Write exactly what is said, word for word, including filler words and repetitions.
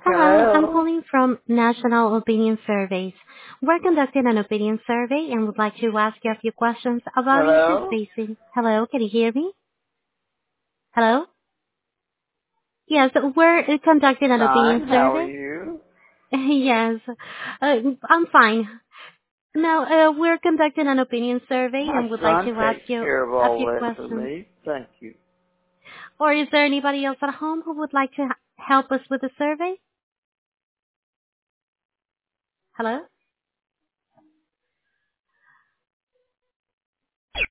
Hello, I'm Hello? calling from National Opinion Surveys. We're conducting an opinion survey and would like to ask you a few questions about issues Hello? facing. Hello, can you hear me? Hello? Yes, we're uh, conducting an opinion Fine, how are survey. you? Yes, uh, I'm fine. Now, uh, we're conducting an opinion survey My and would like son to ask takes you care of a all few that for questions. me. Thank you. Or is there anybody else at home who would like to h- help us with the survey? Hello?